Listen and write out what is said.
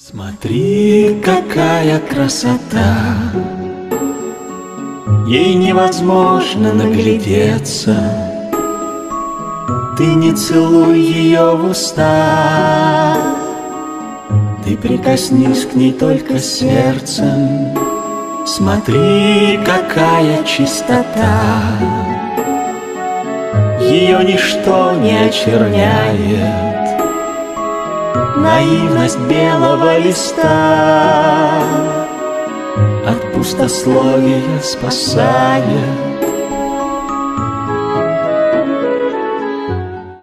Смотри, какая красота, ей невозможно наглядеться. Ты не целуй ее в уста, ты прикоснись к ней только сердцем. Смотри, какая чистота, ее ничто не очерняет. Наивность белого листа от пустословия спасает.